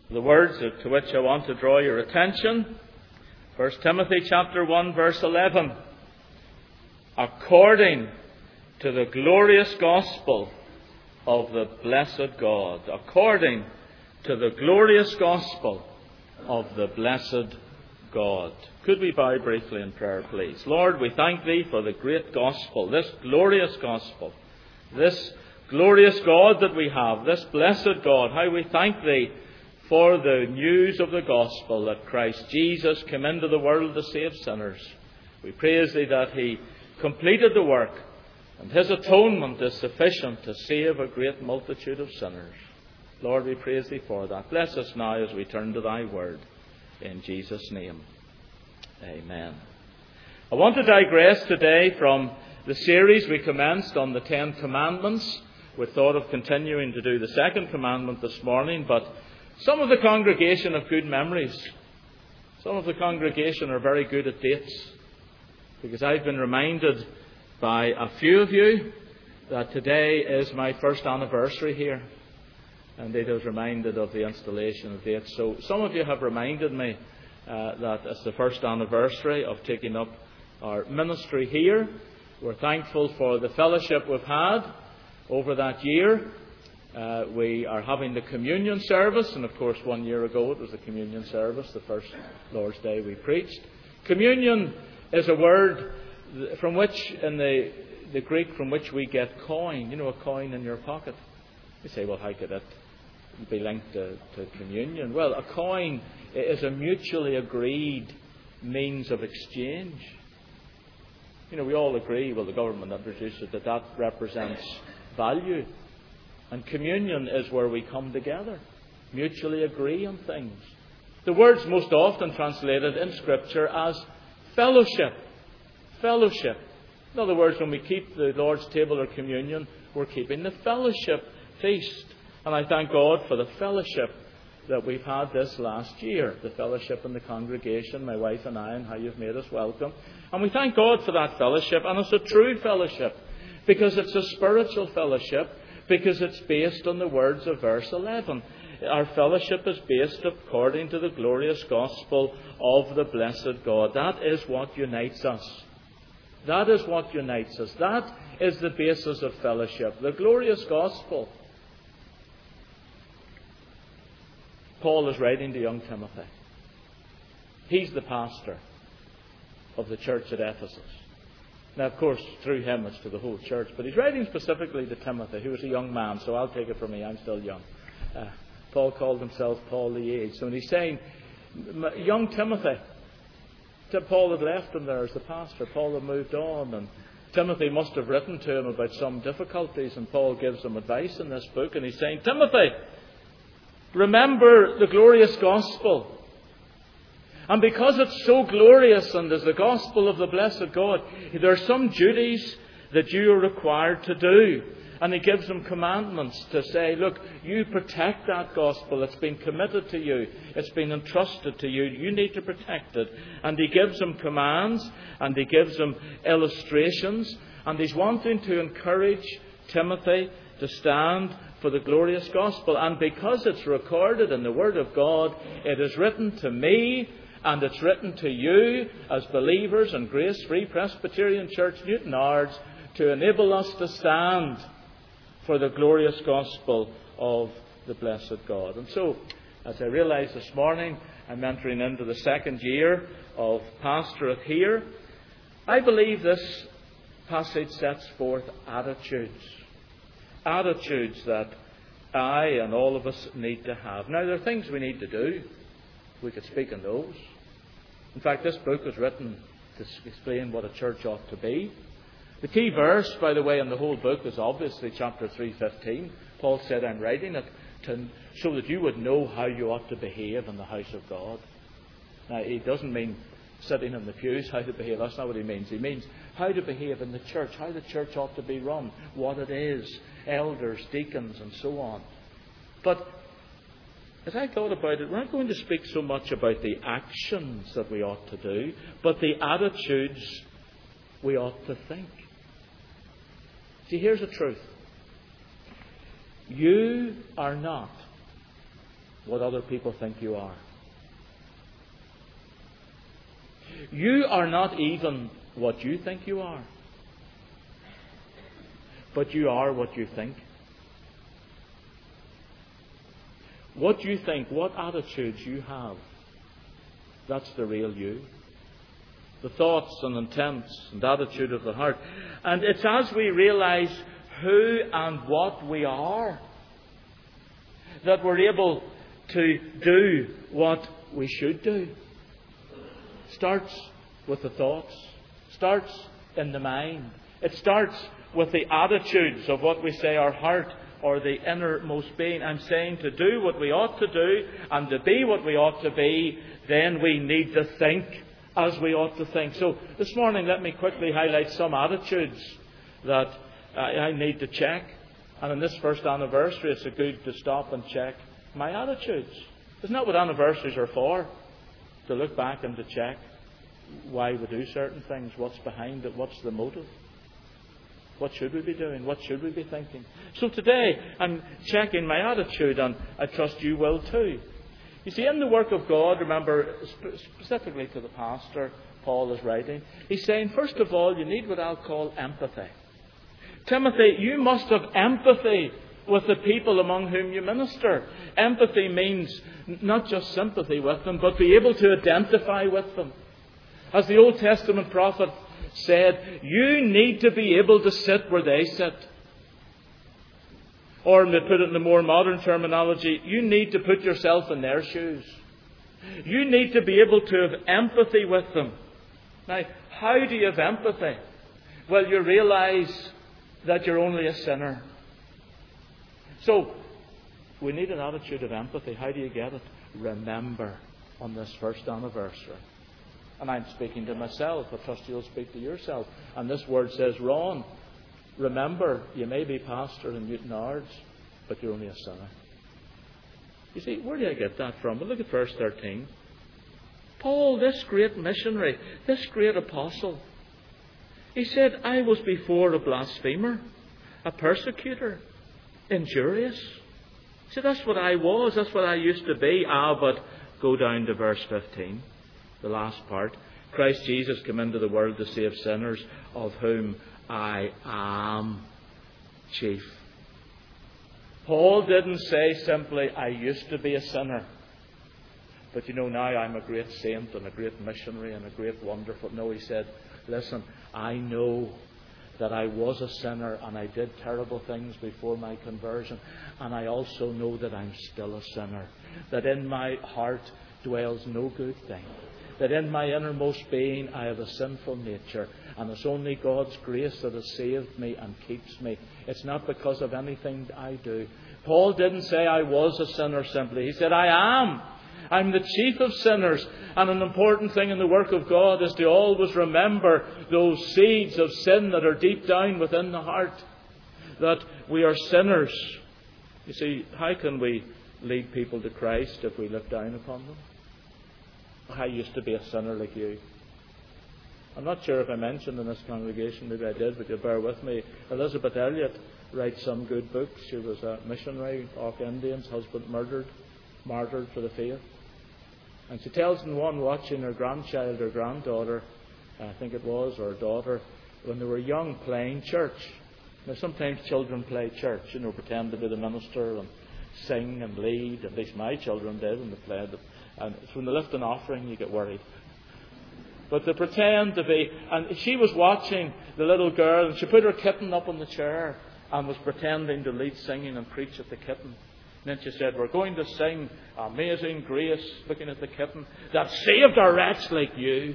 The words to which I want to draw your attention, 1 Timothy chapter 1, verse 11. According to the glorious gospel of the blessed God. According to the glorious gospel of the blessed God. Could we bow briefly in prayer, please? Lord, we thank Thee for the great gospel, this glorious gospel, this glorious God that we have, this blessed God. How we thank Thee for the news of the gospel that Christ Jesus came into the world to save sinners. We praise Thee that He completed the work, and His atonement is sufficient to save a great multitude of sinners. Lord, we praise Thee for that. Bless us now as we turn to Thy word. In Jesus' name, amen. I want to digress today from the series we commenced on the Ten Commandments. We thought of continuing to do the second commandment this morning, but some of the congregation have good memories. Some of the congregation are very good at dates, because I've been reminded by a few of you that today is my first anniversary here. And it was reminded of the installation of dates. So some of you have reminded me that it's the first anniversary of taking up our ministry here. We're thankful for the fellowship we've had over that year. We are having the communion service, and of course 1 year ago it was the communion service, the first Lord's Day we preached. Communion is a word from which, in the Greek, from which we get coin. You know, a coin in your pocket. You say, well, how could it be linked to communion? Well, a coin is a mutually agreed means of exchange. You know, we all agree, well, the government introduced it, that represents value. And communion is where we come together, mutually agree on things. The word's most often translated in Scripture as fellowship. Fellowship. In other words, when we keep the Lord's table or communion, we're keeping the fellowship feast. And I thank God for the fellowship that we've had this last year. The fellowship in the congregation, my wife and I, and how you've made us welcome. And we thank God for that fellowship. And it's a true fellowship, because it's a spiritual fellowship, because it's based on the words of verse 11. Our fellowship is based according to the glorious gospel of the blessed God. That is what unites us. That is what unites us. That is the basis of fellowship, the glorious gospel. Paul is writing to young Timothy. He's the pastor of the church at Ephesus. Now, of course, through him it's to the whole church, but he's writing specifically to Timothy, who was a young man, so I'll take it from me, I'm still young. Paul called himself Paul the Aged. So when he's saying, young Timothy, Paul had left him there as the pastor. Paul had moved on, and Timothy must have written to him about some difficulties, and Paul gives him advice in this book, and he's saying, Timothy, remember the glorious gospel. And because it's so glorious and is the gospel of the blessed God, there are some duties that you are required to do. And he gives them commandments to say, look, you protect that gospel. It's been committed to you. It's been entrusted to you. You need to protect it. And he gives them commands, and he gives them illustrations. And he's wanting to encourage Timothy to stand for the glorious gospel. And because it's recorded in the Word of God, it is written to me, and it's written to you as believers in Grace Free Presbyterian Church, Newtownards, to enable us to stand for the glorious gospel of the blessed God. And so, as I realised this morning, I'm entering into the second year of pastorate here. I believe this passage sets forth attitudes. Attitudes that I and all of us need to have. Now, there are things we need to do. We could speak on those. In fact, this book was written to explain what a church ought to be. The key verse, by the way, in the whole book is obviously chapter 3:15. Paul said, I'm writing it so that you would know how you ought to behave in the house of God. Now, he doesn't mean sitting in the pews, how to behave. That's not what he means. He means how to behave in the church, how the church ought to be run, what it is, elders, deacons, and so on. But as I thought about it, we're not going to speak so much about the actions that we ought to do, but the attitudes we ought to think. See, here's the truth. You are not what other people think you are. You are not even what you think you are, but you are what you think. What you think, what attitudes you have, that's the real you. The thoughts and intents and attitude of the heart. And it's as we realize who and what we are that we're able to do what we should do. Starts with the thoughts. Starts in the mind. It starts with the attitudes of what we say our heart or the innermost being. I'm saying to do what we ought to do and to be what we ought to be, then we need to think as we ought to think. So this morning let me quickly highlight some attitudes that I need to check. And on this first anniversary it's good to stop and check my attitudes. Isn't that what anniversaries are for? To look back and to check why we do certain things, what's behind it, what's the motive. What should we be doing? What should we be thinking? So today I'm checking my attitude, and I trust you will too. You see, in the work of God, remember, specifically to the pastor, Paul is writing, he's saying, first of all, you need what I'll call empathy. Timothy, you must have empathy with the people among whom you minister. Empathy means not just sympathy with them, but be able to identify with them. As the Old Testament prophet said, you need to be able to sit where they sit. Or to put it in the more modern terminology, you need to put yourself in their shoes. You need to be able to have empathy with them. Now, how do you have empathy? Well, you realize that you're only a sinner. So, we need an attitude of empathy. How do you get it? Remember on this first anniversary. And I'm speaking to myself. I trust you'll speak to yourself. And this word says, Ron, remember, you may be pastor in Newtownards, but you're only a sinner. You see, where do I get that from? Well, look at verse 13. Paul, this great missionary, this great apostle, he said, I was before a blasphemer, a persecutor, injurious. See, that's what I was. That's what I used to be. But go down to verse 15. The last part. Christ Jesus came into the world to save sinners, of whom I am chief. Paul didn't say simply, I used to be a sinner, but now I'm a great saint and a great missionary and a great wonderful. No, he said, listen, I know that I was a sinner and I did terrible things before my conversion, and I also know that I'm still a sinner, that in my heart dwells no good thing, that in my innermost being I have a sinful nature, and it's only God's grace that has saved me and keeps me. It's not because of anything I do. Paul didn't say I was a sinner simply. He said, I am. I'm the chief of sinners. And an important thing in the work of God is to always remember those seeds of sin that are deep down within the heart. That we are sinners. You see, how can we lead people to Christ if we look down upon them? I used to be a sinner like you. I'm not sure if I mentioned in this congregation, maybe I did, but you'll bear with me. Elizabeth Elliot writes some good books. She was a missionary, Auk Indians, husband murdered, martyred for the faith. And she tells in one watching her grandchild or granddaughter, I think it was, or daughter, when they were young, playing church. Now sometimes children play church, pretend to be the minister and sing and lead. At least my children did when they played. And when they lift an offering, you get worried. But they pretend to be. And she was watching the little girl, and she put her kitten up on the chair and was pretending to lead singing and preach at the kitten. And then she said, we're going to sing Amazing Grace, looking at the kitten, that saved a wretch like you.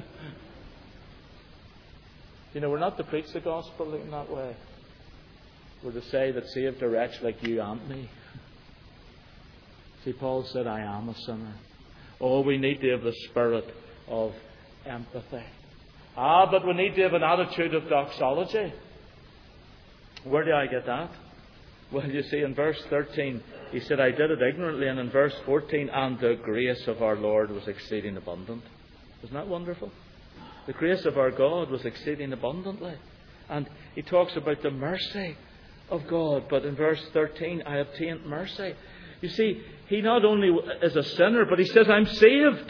We're not to preach the gospel in that way. We're to say that saved a wretch like you and me. See, Paul said, I am a sinner. Oh, we need to have the spirit of empathy. But we need to have an attitude of doxology. Where do I get that? Well, you see, in verse 13, he said, I did it ignorantly. And in verse 14, and the grace of our Lord was exceeding abundant. Isn't that wonderful? The grace of our God was exceeding abundantly. And he talks about the mercy of God. But in verse 13, I obtained mercy. You see, he not only is a sinner, but he says, I'm saved.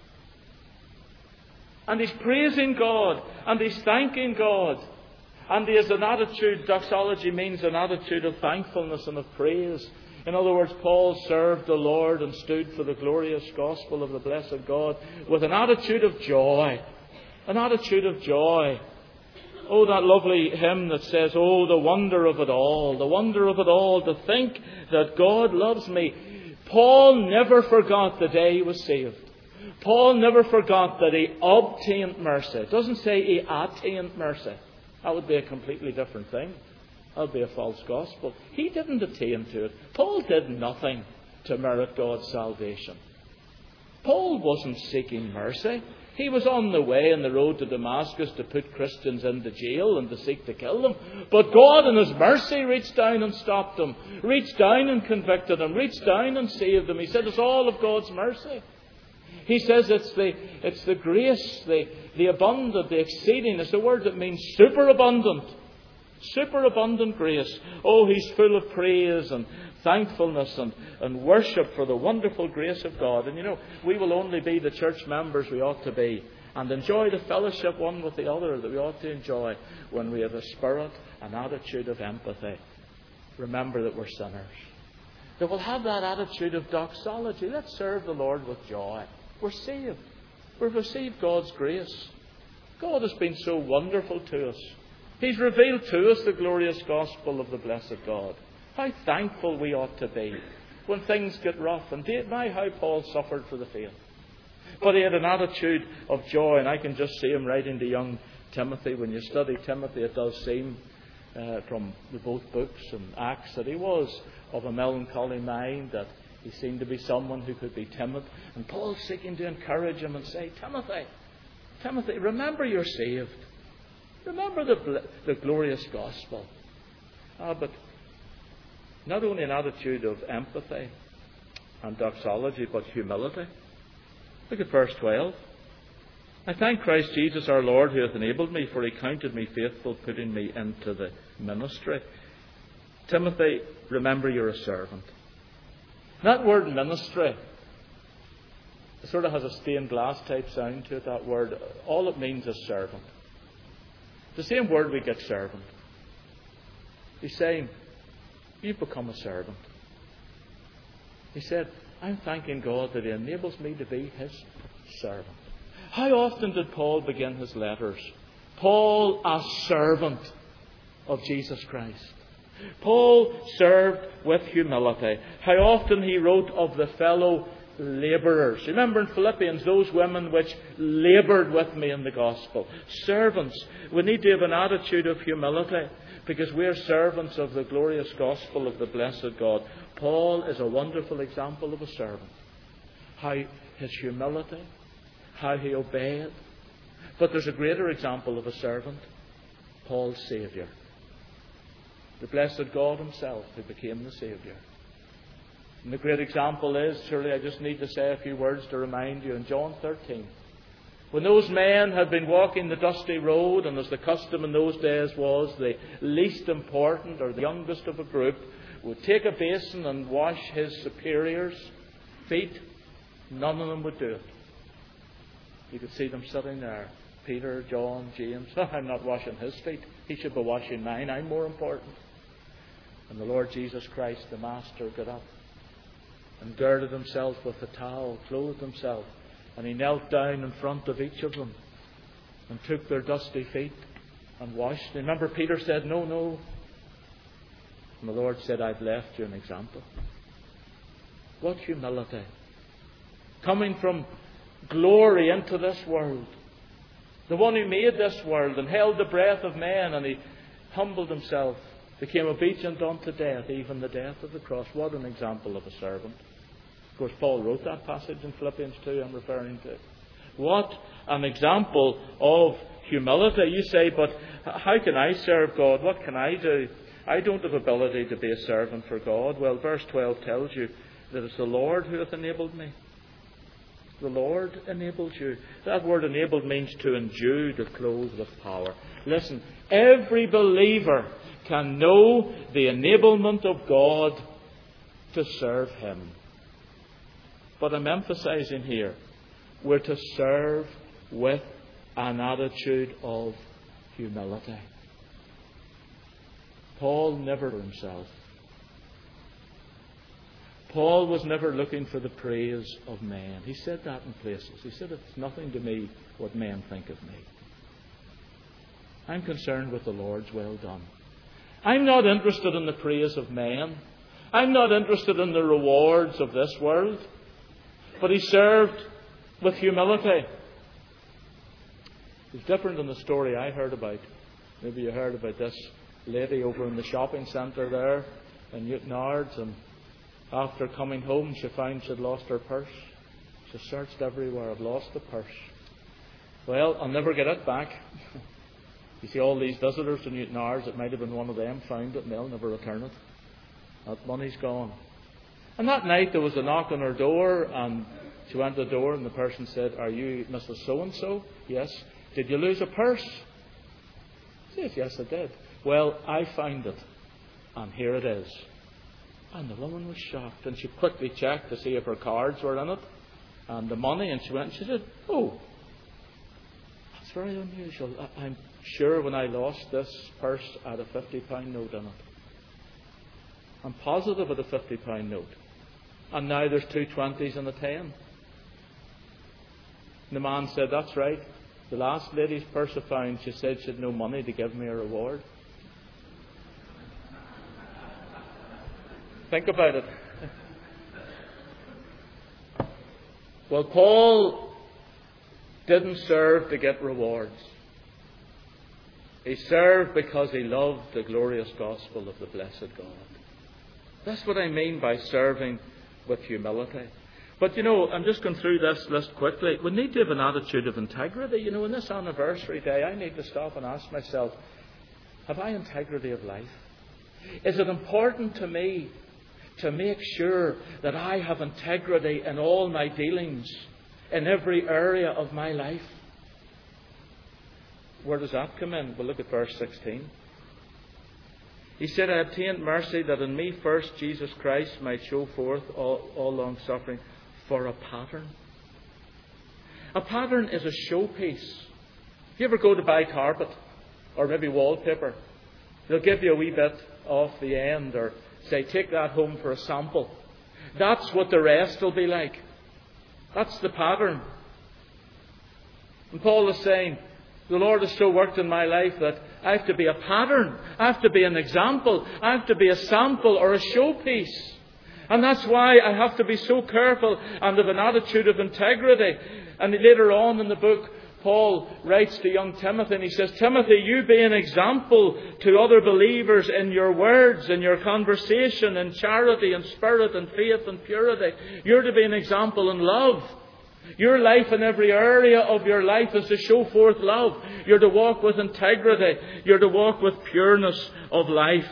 And he's praising God, and he's thanking God. And he has an attitude, doxology means an attitude of thankfulness and of praise. In other words, Paul served the Lord and stood for the glorious gospel of the blessed God with an attitude of joy. An attitude of joy. Oh, that lovely hymn that says, oh, the wonder of it all, the wonder of it all, to think that God loves me. Paul never forgot the day he was saved. Paul never forgot that he obtained mercy. It doesn't say he attained mercy. That would be a completely different thing. That would be a false gospel. He didn't attain to it. Paul did nothing to merit God's salvation. Paul wasn't seeking mercy. He was on the way on the road to Damascus to put Christians into jail and to seek to kill them. But God in His mercy reached down and stopped them. Reached down and convicted them. Reached down and saved them. He said it's all of God's mercy. He says it's the grace, the abundant, the exceeding. It's a word that means superabundant. Superabundant grace. Oh, he's full of praise and thankfulness and worship for the wonderful grace of God. And you know, we will only be the church members we ought to be and enjoy the fellowship one with the other that we ought to enjoy when we have a spirit, an attitude of empathy. Remember that we're sinners. That we'll have that attitude of doxology. Let's serve the Lord with joy. We're saved. We've received God's grace. God has been so wonderful to us. He's revealed to us the glorious gospel of the blessed God. How thankful we ought to be when things get rough. And my, how Paul suffered for the faith. But he had an attitude of joy, and I can just see him writing to young Timothy. When you study Timothy, it does seem from the both books and Acts that he was of a melancholy mind, that he seemed to be someone who could be timid. And Paul's seeking to encourage him and say, Timothy, remember you're saved. Remember the glorious gospel. But not only an attitude of empathy and doxology, but humility. Look at verse 12. I thank Christ Jesus our Lord, who hath enabled me, for he counted me faithful, putting me into the ministry. Timothy, remember you're a servant. That word ministry, it sort of has a stained glass type sound to it, that word. All it means is servant. The same word we get servant. He's saying, you've become a servant. He said, I'm thanking God that He enables me to be His servant. How often did Paul begin his letters? Paul, a servant of Jesus Christ. Paul served with humility. How often he wrote of the fellow labourers. Remember in Philippians, those women which laboured with me in the gospel. Servants. We need to have an attitude of humility because we are servants of the glorious gospel of the blessed God. Paul is a wonderful example of a servant. How his humility, how he obeyed. But there's a greater example of a servant. Paul's Saviour. The blessed God Himself who became the Saviour. And the great example is, surely I just need to say a few words to remind you, in John 13. When those men had been walking the dusty road, and as the custom in those days was, the least important or the youngest of a group would take a basin and wash his superior's feet, none of them would do it. You could see them sitting there. Peter, John, James. I'm not washing his feet. He should be washing mine. I'm more important. And the Lord Jesus Christ, the Master, got up and girded Himself with a towel, clothed Himself, and He knelt down in front of each of them and took their dusty feet and washed them. Remember, Peter said, no. And the Lord said, I've left you an example. What humility. Coming from glory into this world. The one who made this world and held the breath of men, and He humbled Himself, became obedient unto death, even the death of the cross. What an example of a servant. Of course, Paul wrote that passage in Philippians 2 I'm referring to. What an example of humility. You say, but how can I serve God? What can I do? I don't have ability to be a servant for God. Well, verse 12 tells you that it's the Lord who hath enabled me. The Lord enabled you. That word enabled means to endue, to clothe with power. Listen, every believer can know the enablement of God to serve Him. But I'm emphasizing here, we're to serve with an attitude of humility. Paul never for himself. Paul was never looking for the praise of men. He said that in places. He said, it's nothing to me what men think of me. I'm concerned with the Lord's well done. I'm not interested in the praise of men. I'm not interested in the rewards of this world. But he served with humility. It's different than the story I heard about. Maybe you heard about this lady over in the shopping centre there in Newtonards, and after coming home she found she'd lost her purse. She searched everywhere. I've lost the purse. Well, I'll never get it back. You see all these visitors to Newtonards, it might have been one of them, found it and they'll never return it. That money's gone. And that night there was a knock on her door, and she went to the door and the person said, are you Mrs. So-and-so? Yes. Did you lose a purse? She said, yes, I did. Well, I found it, and here it is. And the woman was shocked, and she quickly checked to see if her cards were in it and the money, and she went and she said, oh, that's very unusual. I'm sure when I lost this purse I had a £50 note in it. I'm positive of the £50 note. And now there's 2 20s and a 10. And the man said, that's right. The last lady's purse I found, she said she had no money to give me a reward. Think about it. Well, Paul didn't serve to get rewards. He served because he loved the glorious gospel of the blessed God. That's what I mean by serving with humility. But I'm just going through this list quickly. We need to have an attitude of integrity. On this anniversary day, I need to stop and ask myself, have I integrity of life? Is it important to me to make sure that I have integrity in all my dealings, in every area of my life? Where does that come in? Well, look at verse 16. He said, I obtained mercy that in me first Jesus Christ might show forth all long suffering for a pattern. A pattern is a showpiece. If you ever go to buy carpet or maybe wallpaper, they'll give you a wee bit off the end or say, take that home for a sample. That's what the rest will be like. That's the pattern. And Paul is saying, the Lord has so worked in my life that I have to be a pattern. I have to be an example. I have to be a sample or a showpiece. And that's why I have to be so careful and have an attitude of integrity. And later on in the book, Paul writes to young Timothy and he says, Timothy, you be an example to other believers in your words, in your conversation, in charity and spirit and faith and purity. You're to be an example in love. Your life in every area of your life is to show forth love. You're to walk with integrity. You're to walk with pureness of life.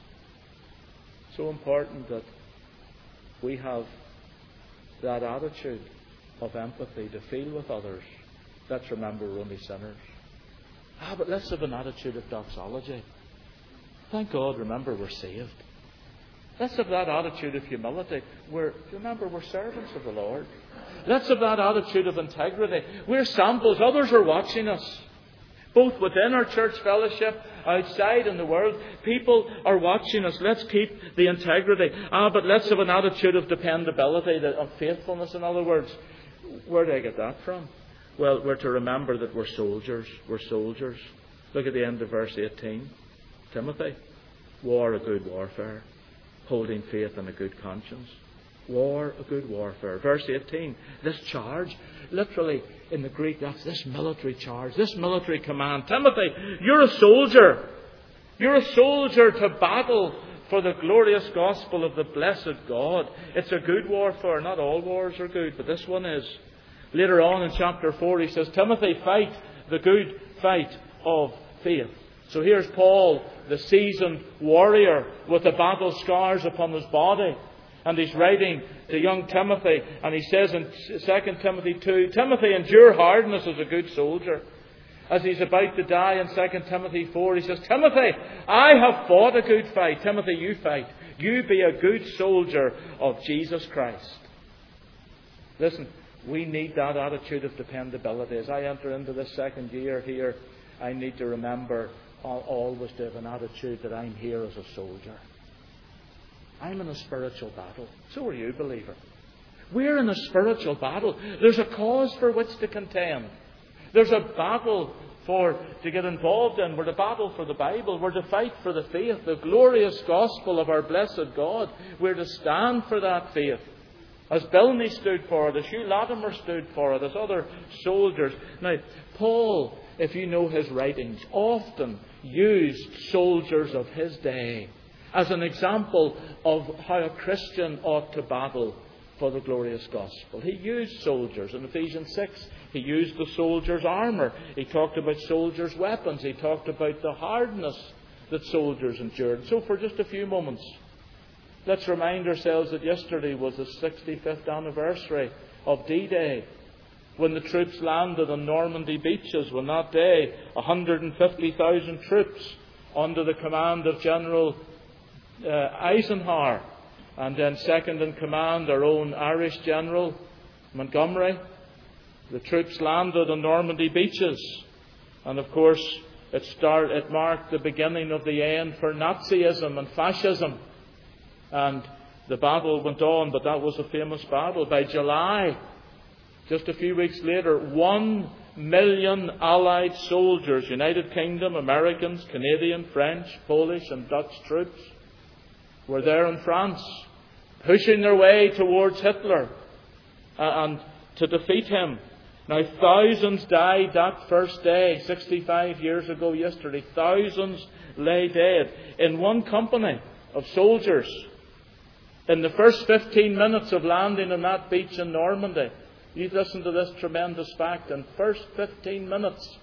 So important that we have that attitude of empathy to feel with others. Let's remember we're only sinners. But let's have an attitude of doxology. Thank God, remember we're saved. Let's have that attitude of humility. Remember we're servants of the Lord. Let's have that attitude of integrity. We're samples. Others are watching us. Both within our church fellowship, outside in the world. People are watching us. Let's keep the integrity. But let's have an attitude of dependability, of faithfulness, in other words. Where do I get that from? Well, we're to remember that we're soldiers. We're soldiers. Look at the end of verse 18. Timothy, war a good warfare, holding faith and a good conscience. War a good warfare. Verse 18, this charge, literally in the Greek, that's this military charge, this military command. Timothy, you're a soldier. You're a soldier to battle for the glorious gospel of the blessed God. It's a good warfare. Not all wars are good, but this one is. Later on in chapter 4, he says, Timothy, fight the good fight of faith. So here's Paul, the seasoned warrior with the battle scars upon his body. And he's writing to young Timothy, and he says in 2 Timothy 2, Timothy, endure hardness as a good soldier. As he's about to die in 2 Timothy 4, he says, Timothy, I have fought a good fight. Timothy, you fight. You be a good soldier of Jesus Christ. Listen, we need that attitude of dependability. As I enter into this second year here, I need to remember always to have an attitude that I'm here as a soldier. I'm in a spiritual battle. So are you, believer. We're in a spiritual battle. There's a cause for which to contend. There's a battle to get involved in. We're to battle for the Bible. We're to fight for the faith, the glorious gospel of our blessed God. We're to stand for that faith. As Bilney stood for it, as Hugh Latimer stood for it, as other soldiers. Now, Paul, if you know his writings, often used soldiers of his day as an example of how a Christian ought to battle for the glorious gospel. He used soldiers. In Ephesians 6, he used the soldier's armour. He talked about soldiers' weapons. He talked about the hardness that soldiers endured. So for just a few moments, let's remind ourselves that yesterday was the 65th anniversary of D-Day, when the troops landed on Normandy beaches, when that day 150,000 troops under the command of General Eisenhower, and then second in command our own Irish General Montgomery. The troops landed on Normandy beaches, and of course it marked the beginning of the end for Nazism and fascism. And the battle went on, but that was a famous battle. By July, just a few weeks later, 1 million Allied soldiers, United Kingdom, Americans, Canadian, French, Polish and Dutch troops, were there in France, pushing their way towards Hitler and to defeat him. Now, thousands died that first day, 65 years ago yesterday. Thousands lay dead in one company of soldiers. In the first 15 minutes of landing on that beach in Normandy, you listen to this tremendous fact. In the first 15 minutes,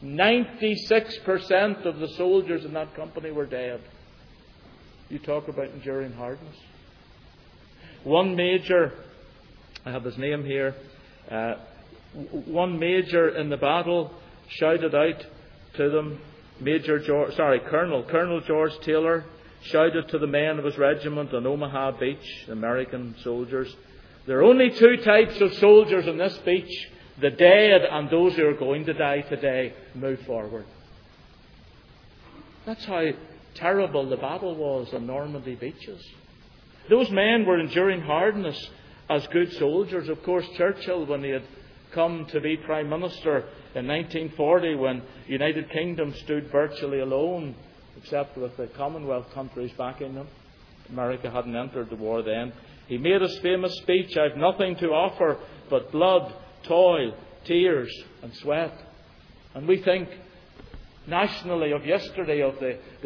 96% of the soldiers in that company were dead. You talk about enduring hardness. One major, I have his name here, one major in the battle shouted out to them, Colonel George Taylor shouted to the men of his regiment on Omaha Beach, American soldiers, there are only two types of soldiers on this beach, the dead and those who are going to die today. Move forward. That's how terrible the battle was on Normandy beaches. Those men were enduring hardness as good soldiers. Of course, Churchill, when he had come to be Prime Minister in 1940, when the United Kingdom stood virtually alone, except with the Commonwealth countries backing them. America hadn't entered the war then. He made his famous speech, "I've nothing to offer but blood, toil, tears and sweat." And we think nationally of yesterday, of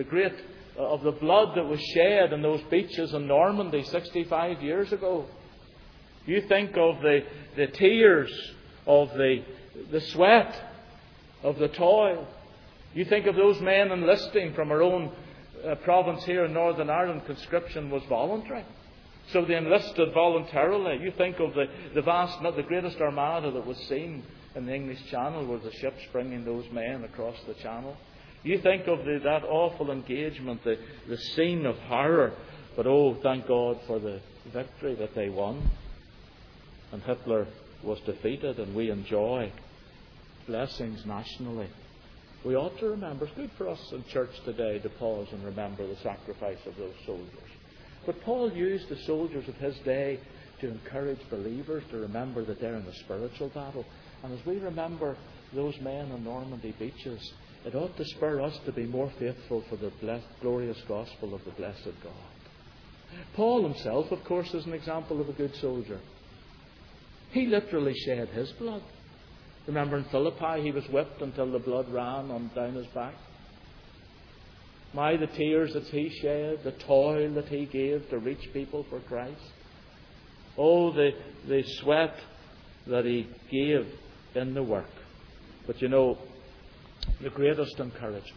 the blood that was shed in those beaches in Normandy 65 years ago. You think of the tears, of the sweat, of the toil. You think of those men enlisting from our own province here in Northern Ireland. Conscription was voluntary, so they enlisted voluntarily. You think of the greatest armada that was seen in the English Channel were the ships bringing those men across the Channel. You think of that awful engagement, the scene of horror. But oh, thank God for the victory that they won. And Hitler was defeated, and we enjoy blessings nationally. We ought to remember. It's good for us in church today to pause and remember the sacrifice of those soldiers. But Paul used the soldiers of his day to encourage believers to remember that they're in a spiritual battle. And as we remember those men on Normandy beaches, it ought to spur us to be more faithful for the glorious gospel of the blessed God. Paul himself, of course, is an example of a good soldier. He literally shed his blood. Remember in Philippi, he was whipped until the blood ran on down his back. The tears that he shed, the toil that he gave to reach people for Christ. Oh, the sweat that he gave in the work. But you know, the greatest encouragement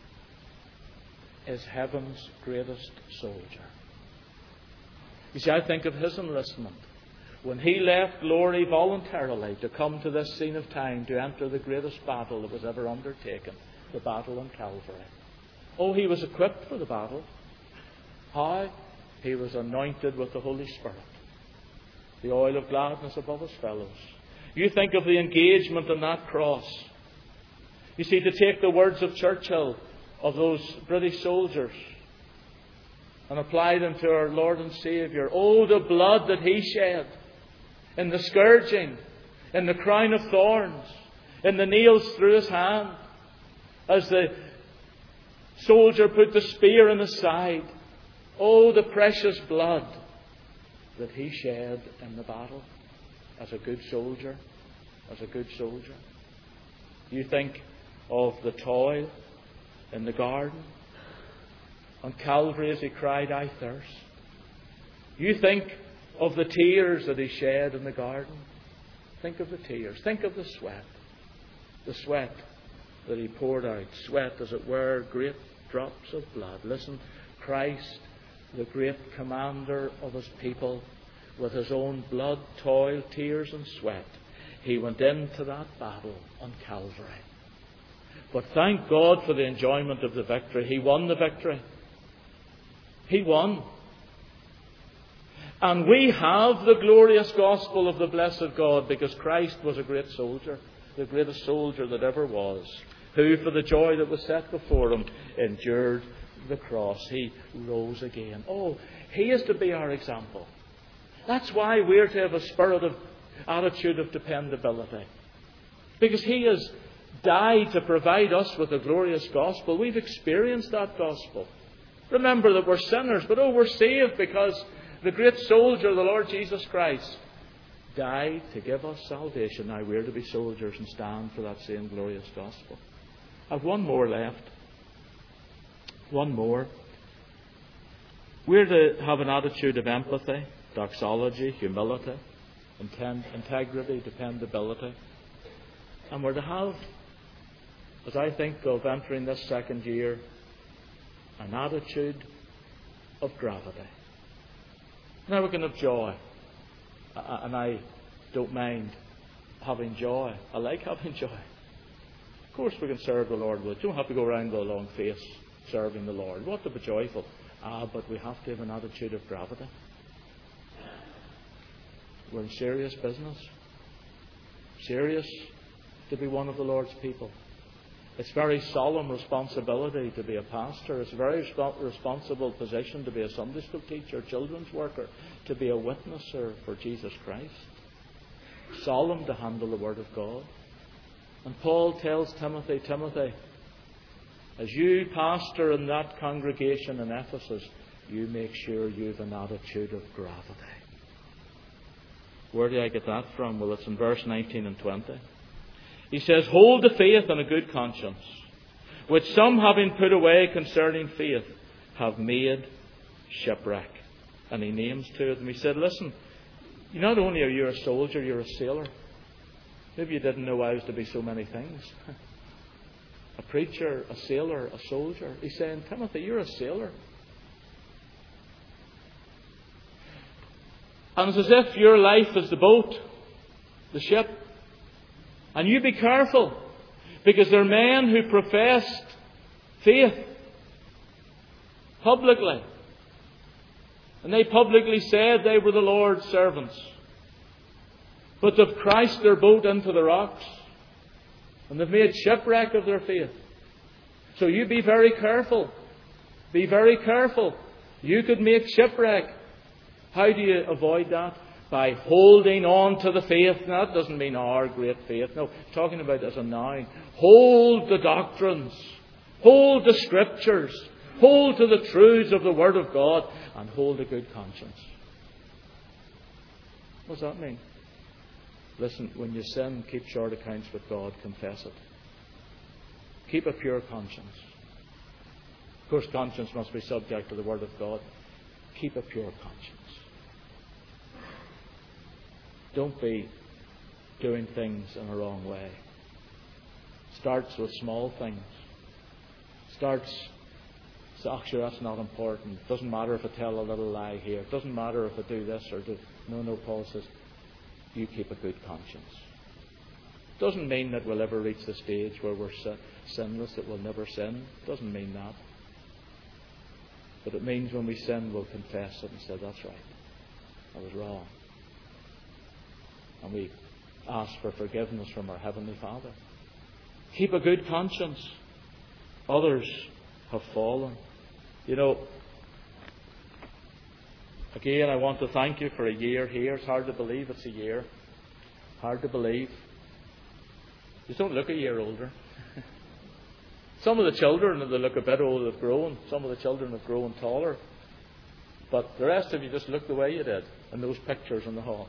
is heaven's greatest soldier. You see, I think of his enlistment. When he left glory voluntarily to come to this scene of time to enter the greatest battle that was ever undertaken, the battle on Calvary. Oh, he was equipped for the battle. How? He was anointed with the Holy Spirit, the oil of gladness above his fellows. You think of the engagement on that cross. You see, to take the words of Churchill, of those British soldiers, and apply them to our Lord and Saviour. Oh, the blood that He shed in the scourging, in the crown of thorns, in the nails through His hand, as the soldier put the spear in his side. Oh, the precious blood that He shed in the battle as a good soldier, as a good soldier. You think of the toil in the garden, on Calvary as He cried, I thirst. You think of the tears that He shed in the garden. Think of the tears. Think of the sweat. The sweat that He poured out. Sweat, as it were, great drops of blood. Listen, Christ, the great commander of His people, with His own blood, toil, tears and sweat, He went into that battle on Calvary. But thank God for the enjoyment of the victory. He won the victory. He won. And we have the glorious gospel of the blessed God because Christ was a great soldier, the greatest soldier that ever was, who for the joy that was set before Him endured the cross. He rose again. Oh, He is to be our example. That's why we're to have a spirit of attitude of dependability. Because He has died to provide us with the glorious gospel. We've experienced that gospel. Remember that we're sinners, but we're saved because the great soldier, the Lord Jesus Christ, died to give us salvation. Now we're to be soldiers and stand for that same glorious gospel. I've one more left. One more. We're to have an attitude of empathy, doxology, humility, integrity, dependability. And we're to have, as I think of entering this second year, an attitude of gravity. Now we can have joy. And I don't mind having joy. I like having joy. Of course we can serve the Lord with it. You don't have to go around with a long face serving the Lord. We have to be joyful. But we have to have an attitude of gravity. We're in serious business. Serious to be one of the Lord's people. It's a very solemn responsibility to be a pastor. It's a very responsible position to be a Sunday school teacher, children's worker, to be a witnesser for Jesus Christ. Solemn to handle the Word of God. And Paul tells Timothy, as you pastor in that congregation in Ephesus, you make sure you have an attitude of gravity. Where do I get that from? Well, it's in verse 19 and 20. He says, hold the faith and a good conscience, which some, having put away concerning faith, have made shipwreck. And he names two of them. He said, listen, not only are you a soldier, you're a sailor. Maybe you didn't know I was to be so many things. A preacher, a sailor, a soldier. He's saying, Timothy, you're a sailor. And it's as if your life is the boat, the ship. And you be careful, because there are men who professed faith publicly. And they publicly said they were the Lord's servants. But they've crashed their boat into the rocks. And they've made shipwreck of their faith. So you be very careful. Be very careful. You could make shipwreck. How do you avoid that? By holding on to the faith. Now, that doesn't mean our great faith. No, it's talking about as a noun. Hold the doctrines. Hold the Scriptures. Hold to the truths of the Word of God. And hold a good conscience. What does that mean? Listen, when you sin, keep short accounts with God. Confess it. Keep a pure conscience. Of course, conscience must be subject to the Word of God. Keep a pure conscience. Don't be doing things in a wrong way. Starts with small things. Starts, sure, that's not important. Doesn't matter if I tell a little lie here. Doesn't matter if I do this or do... No, Paul says, you keep a good conscience. Doesn't mean that we'll ever reach the stage where we're sinless, that we'll never sin. Doesn't mean that. But it means when we sin, we'll confess it and say, that's right, I was wrong. And we ask for forgiveness from our Heavenly Father. Keep a good conscience. Others have fallen. You know, again, I want to thank you for a year here. It's hard to believe it's a year. Hard to believe. You don't look a year older. Some of the children, they look a bit older, have grown. Some of the children have grown taller. But the rest of you just look the way you did in those pictures in the hall.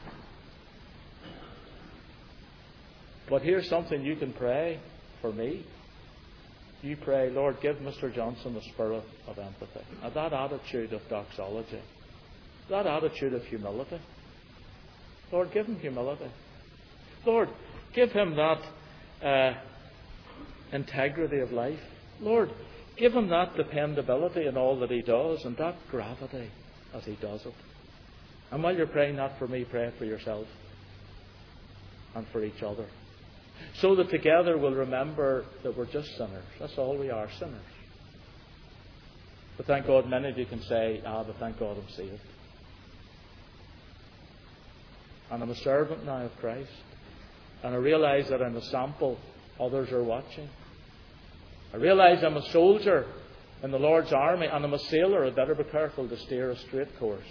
But here's something you can pray for me. You pray, Lord, give Mr. Johnson the spirit of empathy. And that attitude of doxology. That attitude of humility. Lord, give him humility. Lord, give him that integrity of life. Lord, give him that dependability in all that he does and that gravity as he does it. And while you're praying that for me, pray it for yourself and for each other. So that together we'll remember that we're just sinners. That's all we are, sinners. But thank God many of you can say, but thank God I'm saved. And I'm a servant now of Christ. And I realise that I'm a sample. Others are watching. I realise I'm a soldier in the Lord's army, and I'm a sailor. I'd better be careful to steer a straight course.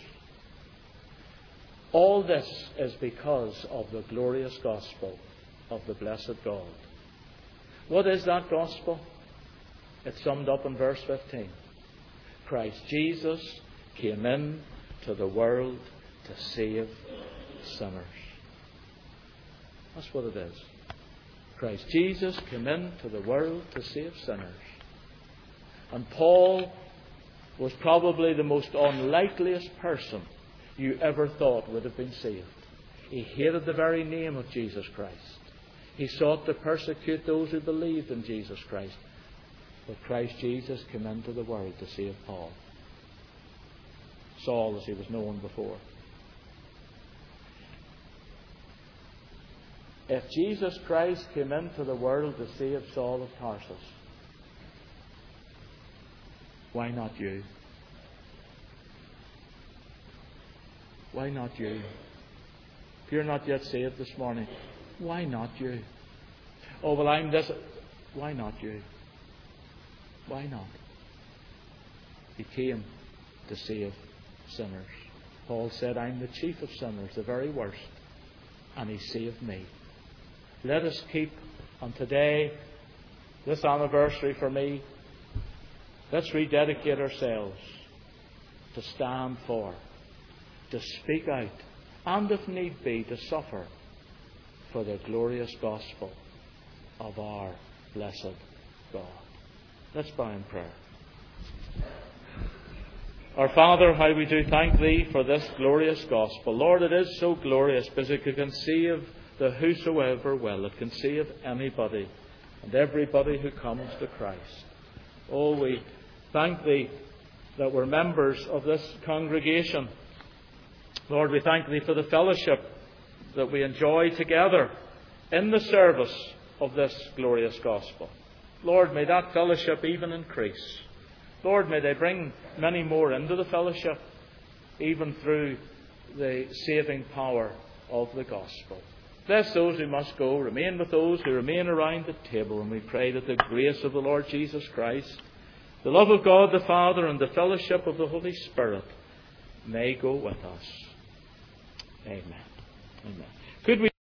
All this is because of the glorious gospel of the blessed God. What is that gospel? It's summed up in verse 15. Christ Jesus came in to the world to save sinners. That's what it is. Christ Jesus came into the world to save sinners. And Paul was probably the most unlikeliest person you ever thought would have been saved. He hated the very name of Jesus Christ. He sought to persecute those who believed in Jesus Christ. But Christ Jesus came into the world to save Paul. Saul, as he was known before. If Jesus Christ came into the world to save Saul of Tarsus, why not you? Why not you? If you're not yet saved this morning, why not you? Oh, well, I'm this. Why not you? Why not? He came to save sinners. Paul said, I'm the chief of sinners, the very worst, and He saved me. Let us keep on today, this anniversary for me, let's rededicate ourselves to stand for, to speak out, and if need be, to suffer for the glorious gospel of our blessed God. Let's bow in prayer. Our Father, how we do thank Thee for this glorious gospel. Lord, it is so glorious because it can save the whosoever will. It can save anybody and everybody who comes to Christ. Oh, we thank Thee that we're members of this congregation. Lord, we thank Thee for the fellowship that we enjoy together in the service of this glorious gospel. Lord, may that fellowship even increase. Lord, may they bring many more into the fellowship, even through the saving power of the gospel. Bless those who must go. Remain with those who remain around the table. And we pray that the grace of the Lord Jesus Christ, the love of God the Father, and the fellowship of the Holy Spirit may go with us. Amen. Amen. Could we